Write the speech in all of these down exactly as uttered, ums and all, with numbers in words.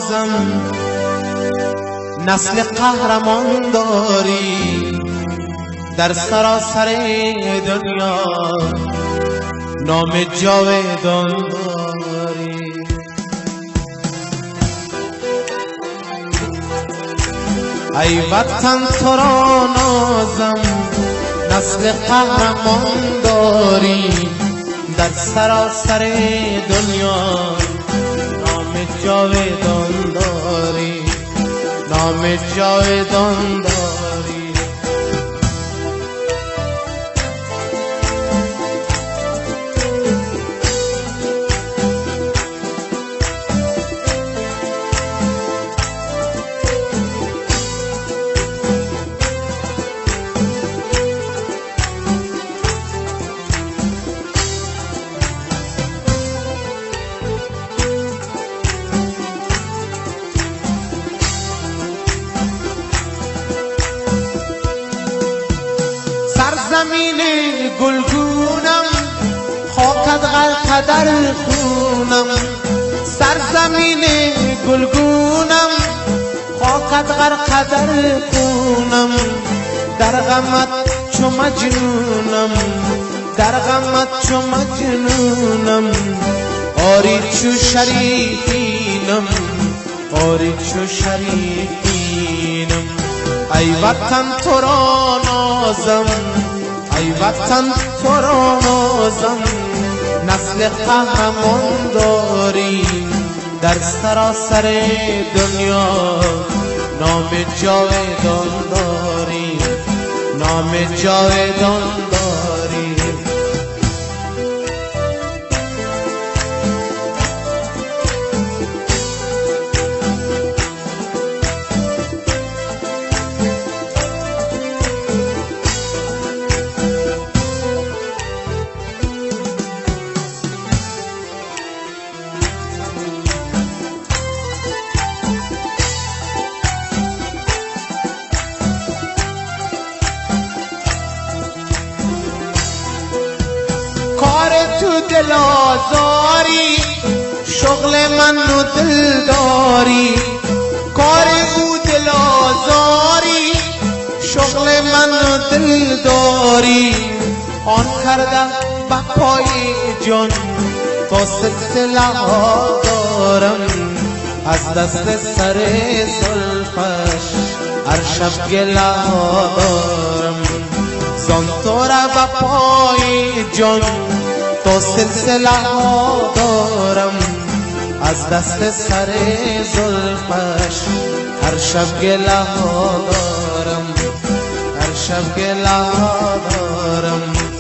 نازم نسل قهرمان داری، در سراسر دنیا نام جاودان داری. ای وطن تو را نازم نسل قهرمان داری، در سراسر دنیا نام جاودان داری، نام جاودان داری. سرزمین گلگونم خاکت غرق در خونم، سرزمین گلگونم خاکت غرق در خونم. در غمت چو مجنونم، در غمت چو مجنونم. آری چو شریفینم، آری چو شریفینم. ای وطن تو را نازم، ای وطن تو را نازم نسل قهرمان داری، در سراسر دنیا نام جاودان داری، نام جاودان داری. تو دل آزاری شغل من و دل داری، کار او دل آزاری شغل من و دل داری. آن کردن بپای جان تا سلسله ها دارم، از دست سر زلفش هر شب گله ها دارم. زان تو را بپای جان تو سلسله ها دارم، از دست سر زلفش هر شب گله ها دارم، هر شب گله ها دارم.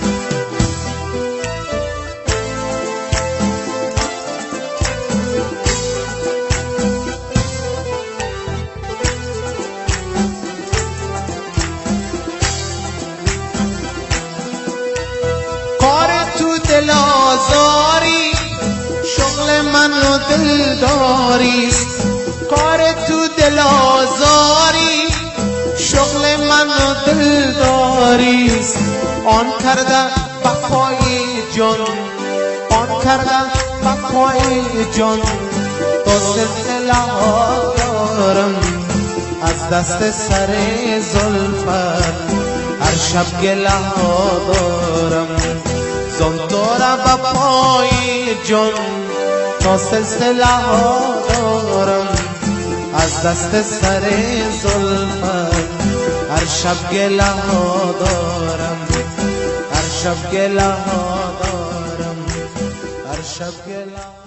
دل آزاری شغل من و دل داریست، کار تو دل آزاری شغل من و دل داریست. آن کرده بپای جان، آن کرده بپای جان تو سلسله ها دارم، از دست سر زلفت هر شب گله ها دارم. زان تو را بپای جان تا سلسله ها دارم، از دست سر زلفت هر شب گله ها دارم، هر شب گله ها دارم، هر شب گله